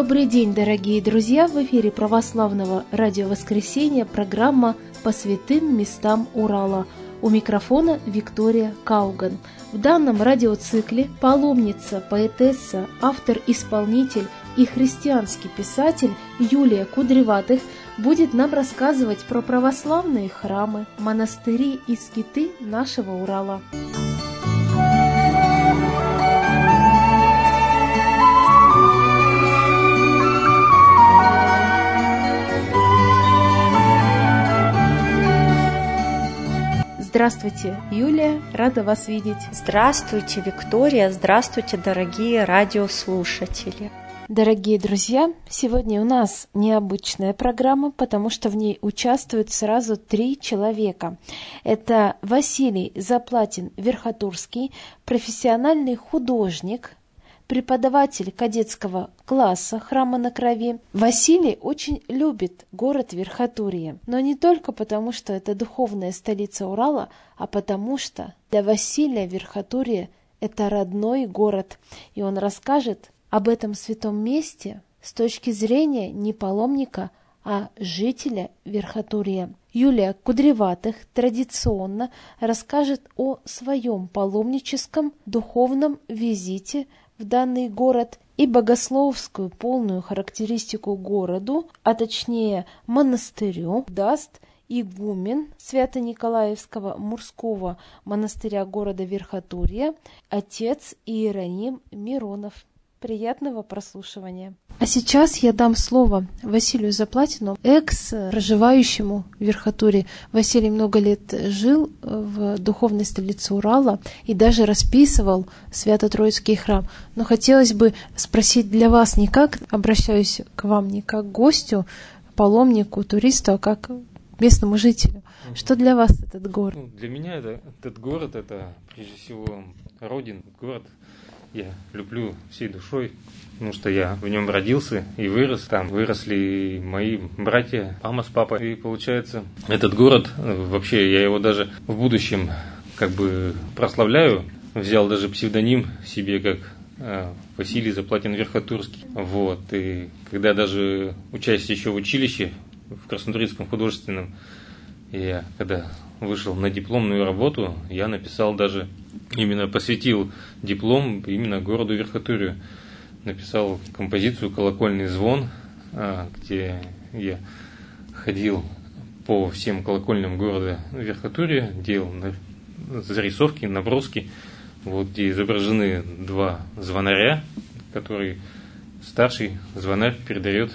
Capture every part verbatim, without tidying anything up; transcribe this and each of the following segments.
Добрый день, дорогие друзья! В эфире православного радио «Воскресенье» программа «По святым местам Урала». У микрофона Виктория Кауган. В данном радиоцикле паломница, поэтесса, автор-исполнитель и христианский писатель Юлия Кудреватых будет нам рассказывать про православные храмы, монастыри и скиты нашего Урала. Здравствуйте, Юлия, рада вас видеть. Здравствуйте, Виктория, здравствуйте, дорогие радиослушатели. Дорогие друзья, сегодня у нас необычная программа, потому что в ней участвуют сразу три человека. Это Василий Заплатин-Верхотурский, профессиональный художник, преподаватель кадетского класса Храма на Крови. Василий очень любит город Верхотурье, но не только потому, что это духовная столица Урала, а потому что для Василия Верхотурье – это родной город, и он расскажет об этом святом месте с точки зрения не паломника, а жителя Верхотурья. Юлия Кудреватых традиционно расскажет о своем паломническом духовном визите в данный город и богословскую полную характеристику городу, а точнее монастырю, даст игумен Свято-Николаевского Мурского монастыря города Верхотурья, отец Иероним Миронов. Приятного прослушивания. А сейчас я дам слово Василию Заплатину, экс-проживающему в Верхотурье. Василий много лет жил в духовной столице Урала и даже расписывал Свято-Троицкий храм. Но хотелось бы спросить для вас, не как обращаюсь к вам, не как к гостю, паломнику, туристу, а как местному жителю. Что для вас этот город? Ну, для меня это, этот город, это прежде всего родина, город. Я люблю всей душой, потому что я в нем родился и вырос. Там выросли мои братья, мама с папой. И получается, этот город, вообще я его даже в будущем как бы прославляю. Взял даже псевдоним себе, как э, Василий Заплатин-Верхотурский. Вот. И когда даже учась еще в училище, в Краснотурьинском художественном, я когда вышел на дипломную работу, я написал даже, именно посвятил диплом именно городу Верхотурью. Написал композицию «Колокольный звон», где я ходил по всем колокольням города Верхотурья, делал зарисовки, наброски, вот, где изображены два звонаря, которые старший звонарь передает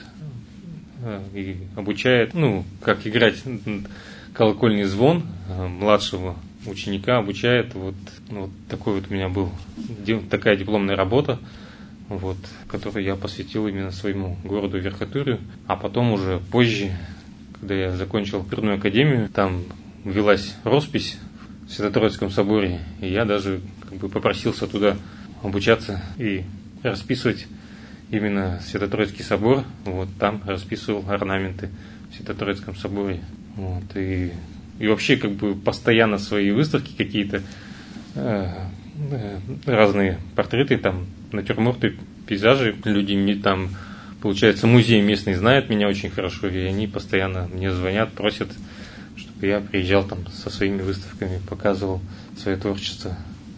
и обучает, ну, как играть колокольный звон, младшего ученика обучает. Вот, вот такой вот у меня был, такая дипломная работа, вот, которую я посвятил именно своему городу Верхотурью. А потом уже позже, когда я закончил Перную академию, там велась роспись в Свято-Троицком соборе, и я даже как бы попросился туда обучаться и расписывать именно Свято-Троицкий собор. Вот там расписывал орнаменты в Свято-Троицком соборе. Вот, и, и вообще как бы постоянно свои выставки какие-то, э, э, разные портреты, там, натюрморты, пейзажи. Люди мне там, получается, музей местный знает меня очень хорошо, и они постоянно мне звонят, просят, чтобы я приезжал там со своими выставками, показывал свое творчество.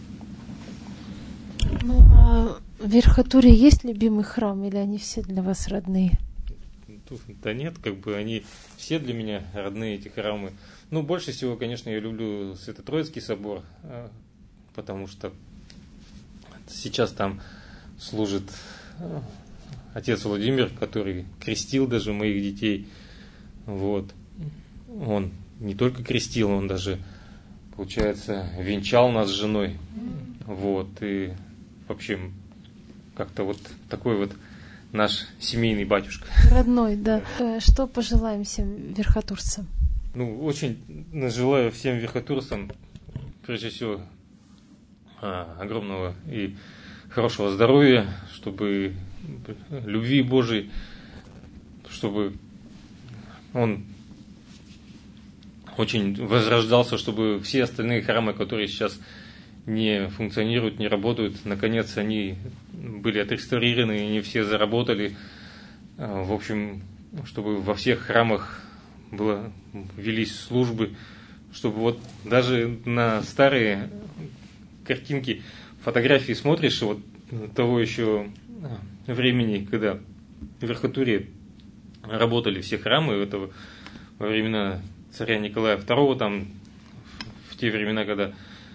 Ну, а в Верхотурье есть любимый храм, или они все для вас родные? Да нет, как бы они все для меня родные, эти храмы. Ну, больше всего, конечно, я люблю Свято-Троицкий собор, потому что сейчас там служит отец Владимир, который крестил даже моих детей. Вот. Он не только крестил, он даже, получается, венчал нас с женой. Вот. И, в общем, как-то вот такой вот наш семейный батюшка. Родной, да. Что пожелаем всем верхотурцам? Ну, очень желаю всем верхотурцам, прежде всего, огромного и хорошего здоровья, чтобы любви Божией, чтобы он очень возрождался, чтобы все остальные храмы, которые сейчас не функционируют, не работают, наконец они были отреставрированы, и они все заработали В общем, чтобы во всех храмах было, велись службы, чтобы вот даже на старые картинки, фотографии смотришь, вот того еще времени, когда в Верхотурье работали все храмы, это во времена царя Николая второго, там, в те времена, когда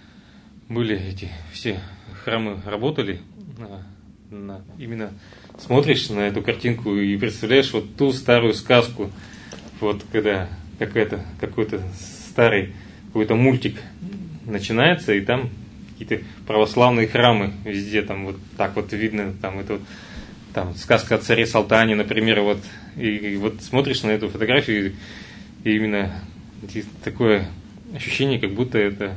были эти все храмы, работали, на, на, именно смотришь на эту картинку и представляешь вот ту старую сказку, вот когда какая-то, какой-то старый какой-то мультик начинается, и там какие-то православные храмы везде, там вот так вот видно, там это вот, там сказка о царе Салтане, например, вот, и, и вот смотришь на эту фотографию, и именно такое ощущение, как будто это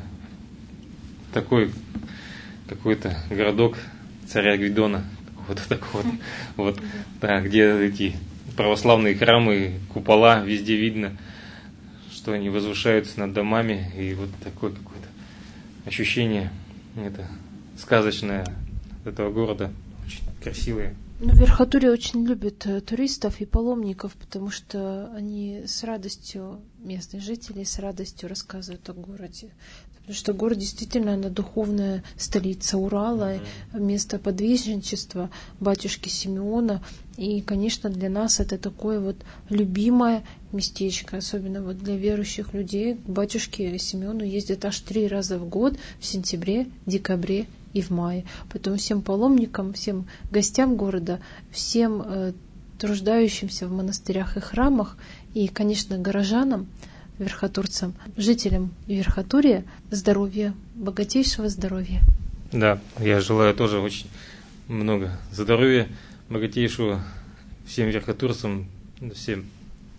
такой какой-то городок царя Гвидона, вот такой вот, вот, да, где эти православные храмы, купола, везде видно, что они возвышаются над домами, и вот такое какое-то ощущение, это сказочное этого города, очень красивое. Ну, Верхотурье очень любит туристов и паломников, потому что они с радостью, местные жители с радостью рассказывают о городе. Потому что город действительно, она духовная столица Урала, mm-hmm. место подвижничества батюшки Симеона. И, конечно, для нас это такое вот любимое местечко, особенно вот для верующих людей. К батюшке Симеону ездят аж три раза в год, в сентябре, декабре и в мае. Поэтому всем паломникам, всем гостям города, всем э, труждающимся в монастырях и храмах, и, конечно, горожанам, верхотурцам, жителям Верхотурья здоровья, богатейшего здоровья. Да, я желаю тоже очень много здоровья, богатейшего всем верхотурцам, всем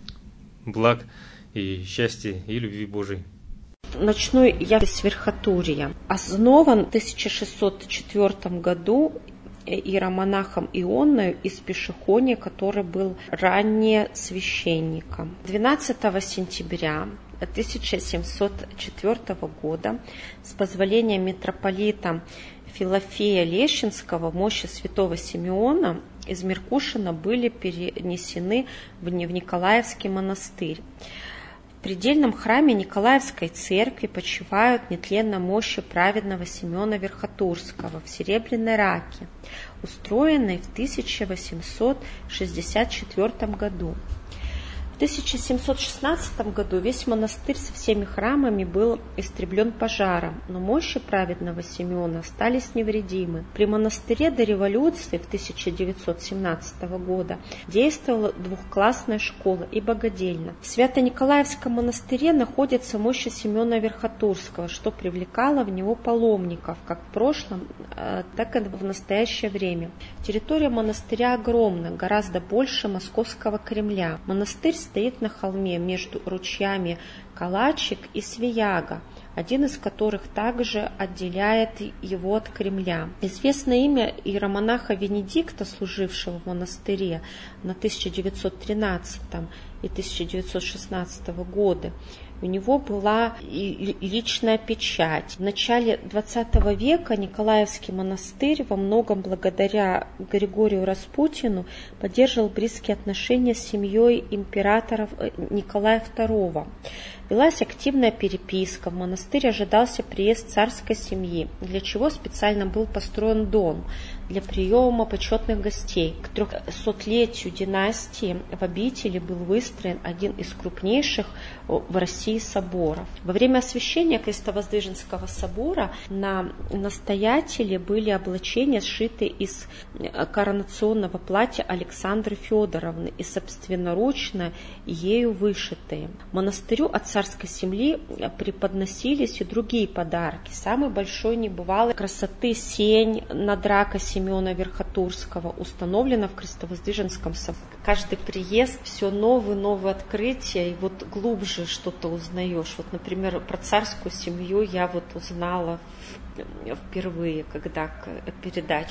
благ и счастья и любви Божией. Начну я с Верхотурья. Основан в тысяча шестьсот четвёртом году иеромонахом Ионою из Пешехонии, который был ранее священником. двенадцатого сентября тысяча семьсот четвёртого года с позволения митрополита Филофея Лещинского мощи святого Симеона из Меркушина были перенесены в Николаевский монастырь. В предельном храме Николаевской церкви почивают нетленно мощи праведного Симеона Верхотурского в Серебряной Раке, устроенной в тысяча восемьсот шестьдесят четвёртом году. В тысяча семьсот шестнадцатом году весь монастырь со всеми храмами был истреблен пожаром, но мощи праведного Симеона остались невредимы. При монастыре до революции в тысяча девятьсот семнадцатого года действовала двухклассная школа и богадельня. В Свято-Николаевском монастыре находятся мощи Симеона Верхотурского, что привлекало в него паломников как в прошлом, так и в настоящее время. Территория монастыря огромна, гораздо больше Московского Кремля. Монастырь стоит на холме между ручьями Калачик и Свияга, один из которых также отделяет его от Кремля. Известно имя иеромонаха Венедикта, служившего в монастыре на тысяча девятьсот тринадцатом и тысяча девятьсот шестнадцатого годы. У него была и личная печать. В начале двадцатого века Николаевский монастырь во многом благодаря Григорию Распутину поддерживал близкие отношения с семьей императора Николая второго. Велась активная переписка, в монастырь ожидался приезд царской семьи, для чего специально был построен дом для приема почетных гостей. К трехсотлетию династии в обители был выстроен один из крупнейших в России соборов. Во время освящения Крестовоздвиженского собора на настоятеле были облачения, сшитые из коронационного платья Александры Федоровны и собственноручно ею вышитые. Монастырю от царской земли преподносились и другие подарки. Самый большой небывалой красоты сень над Ракой Симеона Верхотурского установлена в Крестовоздвиженском соборе. Каждый приезд все новые новые открытия, и вот глубже что-то узнаешь. Вот, например, про царскую семью я вот узнала впервые, когда к передаче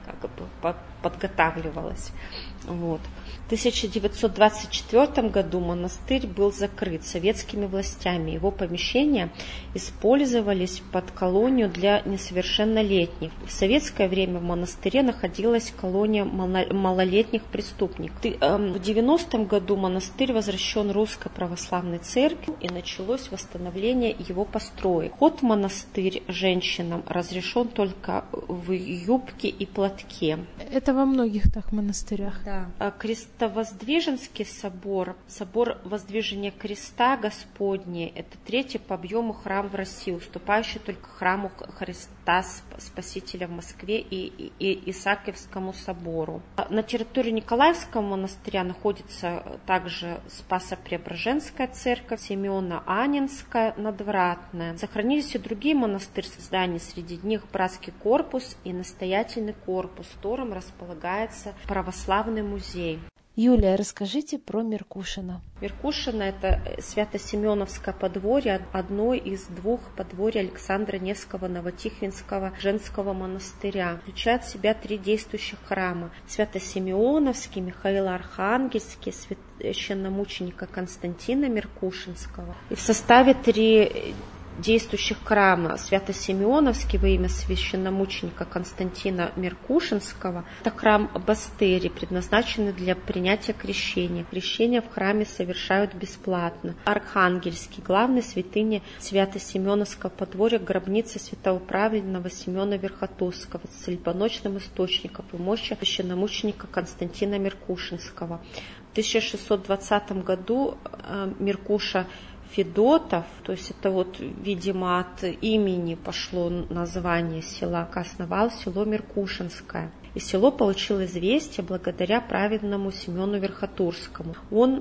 как бы подготавливалось. Вот. В тысяча девятьсот двадцать четвёртом году монастырь был закрыт советскими властями. Его помещения использовались под колонию для несовершеннолетних. В советское время в монастыре находилась колония малолетних преступников. В девяностом году монастырь возвращен Русской Православной Церкви и началось восстановление его построек. Вход в монастырь женщинам разрешен только в юбке и платке. Это во многих так монастырях. Да. Крестовоздвиженский собор, собор Воздвижения Креста Господне, это третий по объему храм в России, уступающий только храму Христа Спасителя в Москве и, и, и Исаакиевскому собору. На территории Николаевского монастыря находится также Спасо-Преображенская церковь, Симеоно-Анненская, Надвратная. Сохранились и другие монастырские здания, среди них братский корпус и настоятельный корпус, в котором располагается православный музей. Юлия, расскажите про Меркушино. Меркушино – это Свято-Семеновское подворье, одно из двух подворий Александра Невского Новотихвинского женского монастыря. Включает в себя три действующих храма. Свято-Симеоновский, Михаила Архангельский, священномученика Константина Меркушинского. И в составе три действующих храма: Свято-Симеоновский во имя священномученика Константина Меркушинского. Это храм Бастери, предназначенный для принятия крещения. Крещение в храме совершают бесплатно. Архангельский, главной святыни Свято-Симеоновского подворья, гробница святого праведного Семена Верхотурского с целебоносным источником и мощи священномученика Константина Меркушинского. В тысяча шестьсот двадцатом году Меркуша Федотов, то есть это вот, видимо, от имени пошло название села, основал село Меркушинское. И село получило известие благодаря праведному Семену Верхотурскому. Он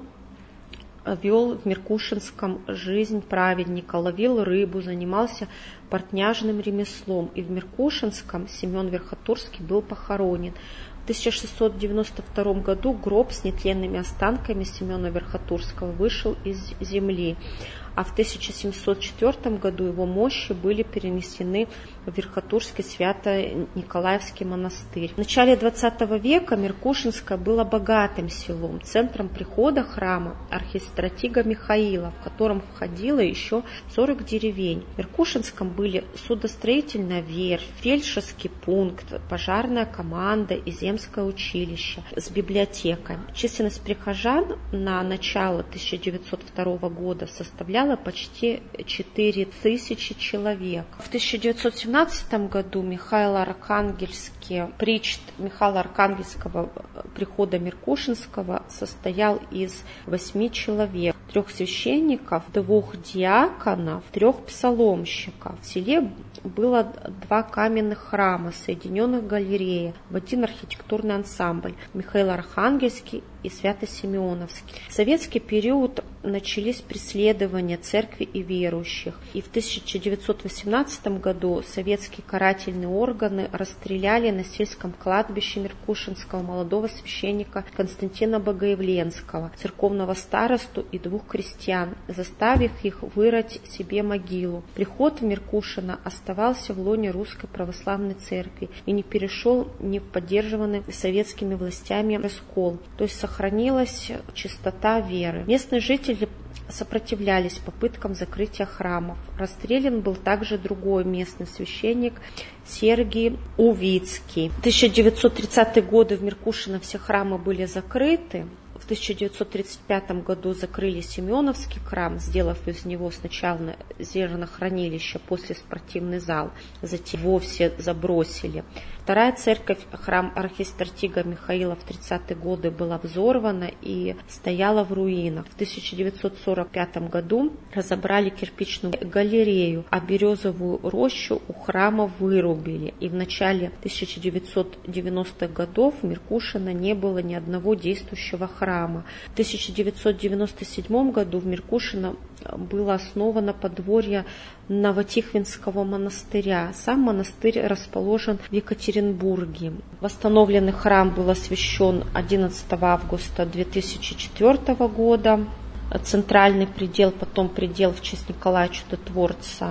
вел в Меркушинском жизнь праведника, ловил рыбу, занимался портняжным ремеслом. И в Меркушинском Семен Верхотурский был похоронен. В тысяча шестьсот девяносто втором году гроб с нетленными останками Семена Верхотурского вышел из земли, а в тысяча семьсот четвёртом году его мощи были перенесены в Верхотурский Свято-Николаевский монастырь. В начале двадцатого века Меркушинское было богатым селом. Центром прихода храма архистратига Михаила, в котором входило еще сорок деревень. В Меркушинском были судостроительная верфь, фельдшерский пункт, пожарная команда и земское училище с библиотекой. Численность прихожан на начало тысяча девятьсот второго года составляла почти четыре тысячи человек. В тысяча девятьсот семнадцатом году Михаил Архангельский, причт Михаила Архангельского прихода Меркушинского состоял из восьми человек, трех священников, двух диаконов, трех псаломщиков. В селе было два каменных храма, соединенных галереей в один архитектурный ансамбль: Михаил Архангельский и Свято-Симеоновский. В советский период начались преследования церкви и верующих, и в тысяча девятьсот восемнадцатом году советские карательные органы расстреляли на сельском кладбище Меркушинского молодого священника Константина Богоявленского, церковного старосту и двух крестьян, заставив их вырыть себе могилу. Приход в Меркушино оставался в лоне Русской Православной Церкви и не перешел ни в поддерживанный советскими властями раскол, то есть сохранилась чистота веры. Местные жители сопротивлялись попыткам закрытия храмов. Расстрелян был также другой местный священник Сергий Увицкий. В тысяча девятьсот тридцатые годы в Меркушино все храмы были закрыты. В тысяча девятьсот тридцать пятом году закрыли Семеновский храм, сделав из него сначала зернохранилище, после спортивный зал, затем вовсе забросили. Вторая церковь, храм архистратига Михаила, в тридцатые годы была взорвана и стояла в руинах. В тысяча девятьсот сорок пятом году разобрали кирпичную галерею, а березовую рощу у храма вырубили. И в начале тысяча девятьсот девяностых годов в Меркушино не было ни одного действующего храма. В тысяча девятьсот девяносто седьмом году в Меркушино было основано подворье Новотихвинского монастыря. Сам монастырь расположен в Екатеринбурге. Восстановленный храм был освящен одиннадцатого августа две тысячи четвёртого года. Центральный предел, потом предел в честь Николая Чудотворца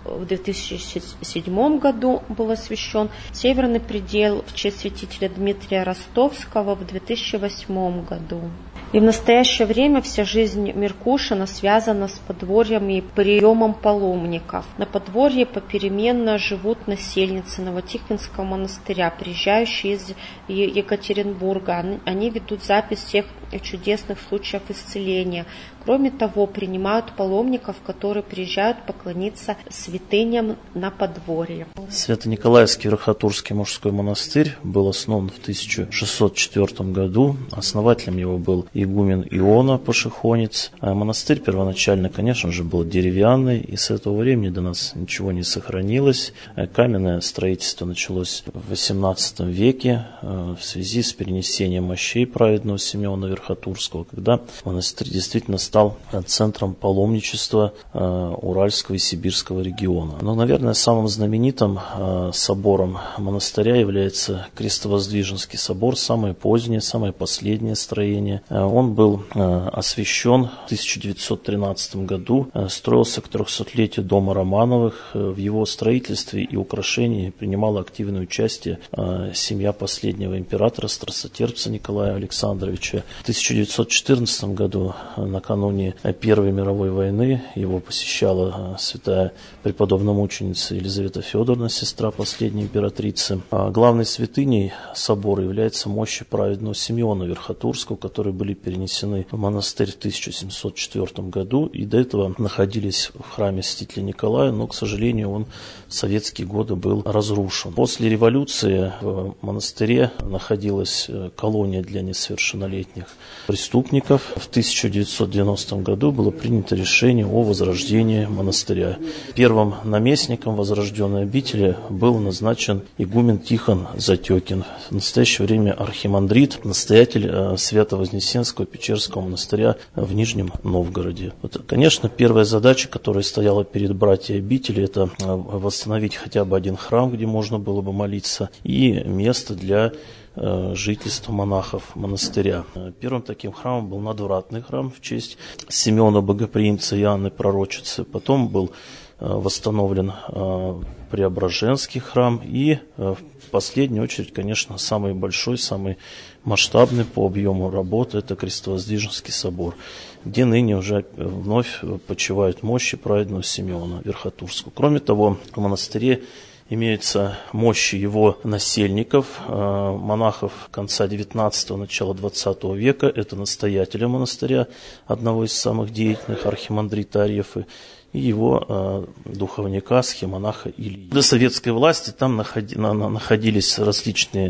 в две тысячи седьмом году был освящен. Северный предел в честь святителя Дмитрия Ростовского в две тысячи восьмом году. И в настоящее время вся жизнь Меркушина связана с подворьем и приемом паломников. На подворье попеременно живут насельницы Новотихвинского монастыря, приезжающие из Екатеринбурга. Они ведут запись всех чудесных случаев исцеления. Кроме того, принимают паломников, которые приезжают поклониться святыням на подворье. Свято-Николаевский Верхотурский мужской монастырь был основан в тысяча шестьсот четвёртом году. Основателем его был игумен Иона Пашихонец. А монастырь первоначально, конечно же, был деревянный, и с этого времени до нас ничего не сохранилось. Каменное строительство началось в восемнадцатом веке в связи с перенесением мощей праведного Симеона Верхотурского, когда монастырь действительно стал стал центром паломничества э, Уральского и Сибирского региона. Но, наверное, самым знаменитым э, собором монастыря является Крестовоздвиженский собор, самое позднее, самое последнее строение. Э, он был э, освящен в тысяча девятьсот тринадцатом году, э, строился к трехсотлетию дома Романовых. Э, в его строительстве и украшении принимала активное участие э, семья последнего императора, страстотерпца Николая Александровича. В тысяча девятьсот четырнадцатом году, э, накануне Первой мировой войны, его посещала святая преподобная мученица Елизавета Федоровна, сестра последней императрицы. А главной святыней собора является мощи праведного Симеона Верхотурского, которые были перенесены в монастырь в тысяча семьсот четвёртом году и до этого находились в храме святителя Николая, но, к сожалению, он в советские годы был разрушен. После революции в монастыре находилась колония для несовершеннолетних преступников. В тысяча девятьсот девяностом году было принято решение о возрождении монастыря. Первым наместником возрожденной обители был назначен игумен Тихон Затекин. В настоящее время архимандрит, настоятель Свято-Вознесенского Печерского монастыря в Нижнем Новгороде. Вот, конечно, первая задача, которая стояла перед братьями обители, это восстановить хотя бы один храм, где можно было бы молиться, и место для жительства монахов монастыря. Первым таким храмом был надвратный храм в честь Симеона Богоприимца и Анны Пророчицы. Потом был восстановлен Преображенский храм и в последнюю очередь, конечно, самый большой, самый масштабный по объему работы — это Крестовоздвиженский собор, где ныне уже вновь почивают мощи праведного Симеона Верхотурского. Кроме того, в монастыре имеются мощи его насельников, монахов конца девятнадцатого, начала двадцатого века. Это настоятеля монастыря, одного из самых деятельных, архимандрита Арефы, и его э, духовника, схемонаха Ильи. До советской власти там находи, на, на, находились различные,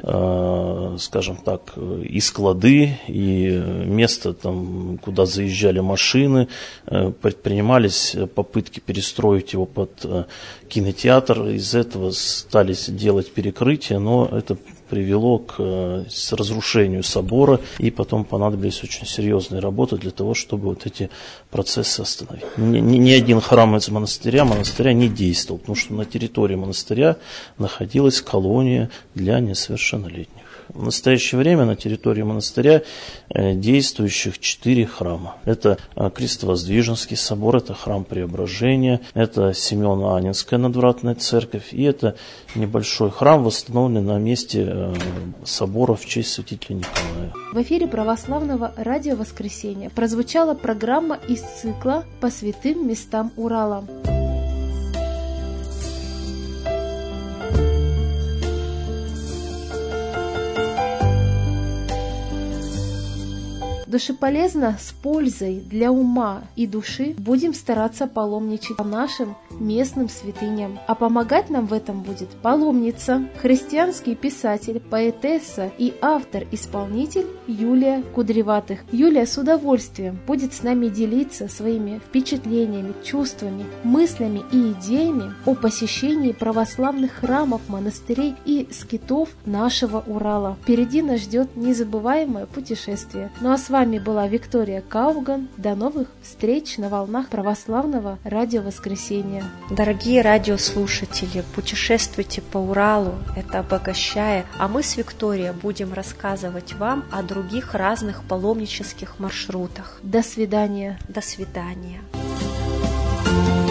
э, скажем так, и склады, и место, там, куда заезжали машины. Э, предпринимались попытки перестроить его под э, кинотеатр. Из этого стали делать перекрытие, но это привело к э, разрушению собора, и потом понадобились очень серьезные работы для того, чтобы вот эти процессы остановить. Ни, ни, ни один храм из монастыря, монастыря не действовал, потому что на территории монастыря находилась колония для несовершеннолетних. В настоящее время на территории монастыря действующих четыре храма. Это Крестовоздвиженский собор, это храм Преображения, это Симеоно-Анненская надвратная церковь, и это небольшой храм, восстановленный на месте собора в честь святителя Николая. В эфире православного радио «Воскресенье» прозвучала программа из цикла «По святым местам Урала». Душеполезно, с пользой для ума и души будем стараться паломничать по нашим местным святыням. А помогать нам в этом будет паломница, христианский писатель, поэтесса и автор-исполнитель Юлия Кудреватых. Юлия с удовольствием будет с нами делиться своими впечатлениями, чувствами, мыслями и идеями о посещении православных храмов, монастырей и скитов нашего Урала. Впереди нас ждет незабываемое путешествие. Ну а с вами С вами была Виктория Кауган. До новых встреч на волнах православного радио «Воскресенье». Дорогие радиослушатели, путешествуйте по Уралу, это обогащает. А мы с Викторией будем рассказывать вам о других разных паломнических маршрутах. До свидания. До свидания.